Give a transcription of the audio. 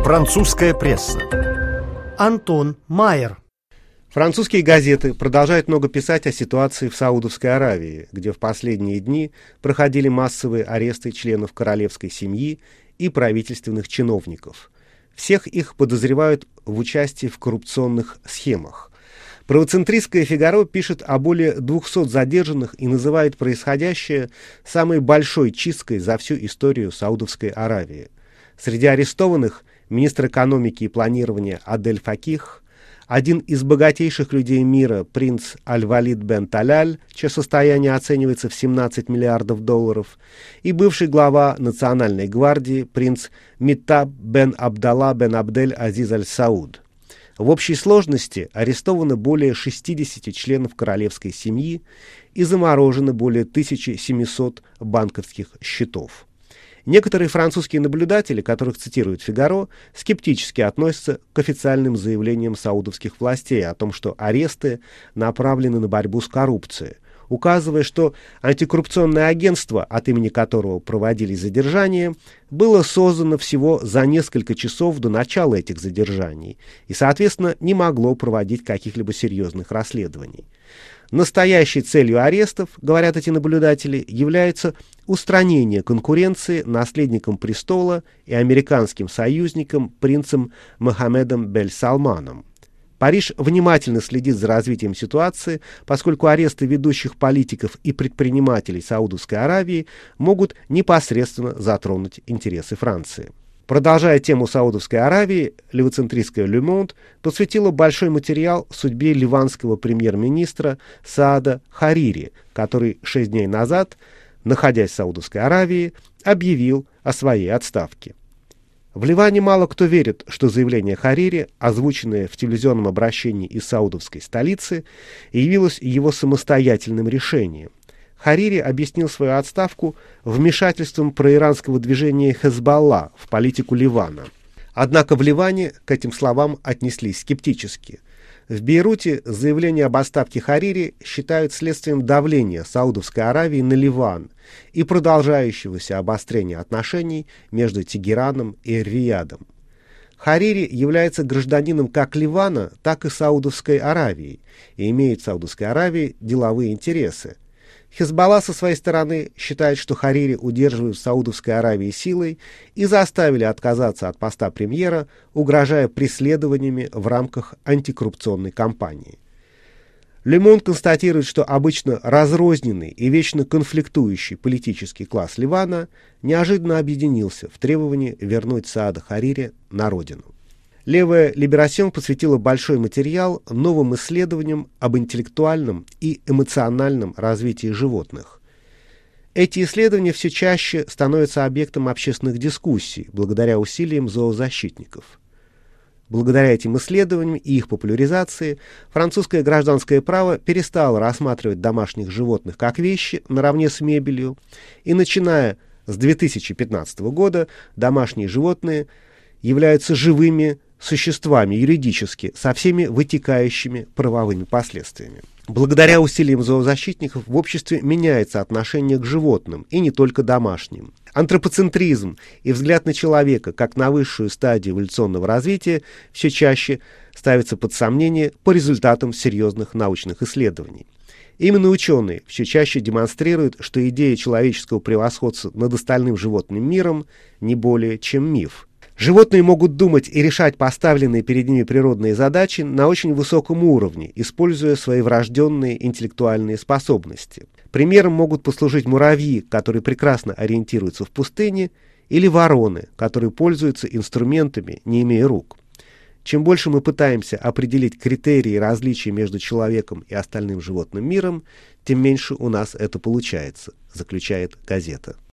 Французская пресса. Антон Майер. Французские газеты продолжают много писать о ситуации в Саудовской Аравии, где в последние дни проходили массовые аресты членов королевской семьи и правительственных чиновников. Всех их подозревают в участии в коррупционных схемах. Правоцентристское «Фигаро» пишет о более 200 задержанных и называет происходящее самой большой чисткой за всю историю Саудовской Аравии. Среди арестованных министр экономики и планирования Адель Факих, один из богатейших людей мира принц Аль-Валид бен Таляль, чье состояние оценивается в 17 миллиардов долларов, и бывший глава Национальной гвардии принц Миттаб бен Абдалла бен Абдель Азиз Аль-Сауд. В общей сложности арестовано более 60 членов королевской семьи и заморожено более 1700 банковских счетов. Некоторые французские наблюдатели, которых цитирует «Фигаро», скептически относятся к официальным заявлениям саудовских властей о том, что аресты направлены на борьбу с коррупцией, указывая, что антикоррупционное агентство, от имени которого проводились задержания, было создано всего за несколько часов до начала этих задержаний и, соответственно, не могло проводить каких-либо серьезных расследований. Настоящей целью арестов, говорят эти наблюдатели, является устранение конкуренции наследником престола и американским союзником принцем Мохаммедом бен Салманом. Париж внимательно следит за развитием ситуации, поскольку аресты ведущих политиков и предпринимателей Саудовской Аравии могут непосредственно затронуть интересы Франции. Продолжая тему Саудовской Аравии, левоцентристская «Le Monde» посвятила большой материал судьбе ливанского премьер-министра Саада Харири, который 6 дней назад, находясь в Саудовской Аравии, объявил о своей отставке. В Ливане мало кто верит, что заявление Харири, озвученное в телевизионном обращении из саудовской столицы, явилось его самостоятельным решением. Харири объяснил свою отставку вмешательством проиранского движения Хезболла в политику Ливана. Однако в Ливане к этим словам отнеслись скептически. В Бейруте заявление об отставке Харири считают следствием давления Саудовской Аравии на Ливан и продолжающегося обострения отношений между Тегераном и Риядом. Харири является гражданином как Ливана, так и Саудовской Аравии и имеет в Саудовской Аравии деловые интересы. Хезболла со своей стороны считает, что Харири удерживают в Саудовской Аравии силой и заставили отказаться от поста премьера, угрожая преследованиями в рамках антикоррупционной кампании. Le Monde констатирует, что обычно разрозненный и вечно конфликтующий политический класс Ливана неожиданно объединился в требовании вернуть Саада Харири на родину. Левая «Либерасьон» посвятила большой материал новым исследованиям об интеллектуальном и эмоциональном развитии животных. Эти исследования все чаще становятся объектом общественных дискуссий благодаря усилиям зоозащитников. Благодаря этим исследованиям и их популяризации французское гражданское право перестало рассматривать домашних животных как вещи наравне с мебелью, и начиная с 2015 года домашние животные являются живыми существами юридически, со всеми вытекающими правовыми последствиями. Благодаря усилиям зоозащитников в обществе меняется отношение к животным, и не только домашним. Антропоцентризм и взгляд на человека, как на высшую стадию эволюционного развития, все чаще ставится под сомнение по результатам серьезных научных исследований. Именно ученые все чаще демонстрируют, что идея человеческого превосходства над остальным животным миром не более чем миф. Животные могут думать и решать поставленные перед ними природные задачи на очень высоком уровне, используя свои врожденные интеллектуальные способности. Примером могут послужить муравьи, которые прекрасно ориентируются в пустыне, или вороны, которые пользуются инструментами, не имея рук. Чем больше мы пытаемся определить критерии различия между человеком и остальным животным миром, тем меньше у нас это получается, заключает газета.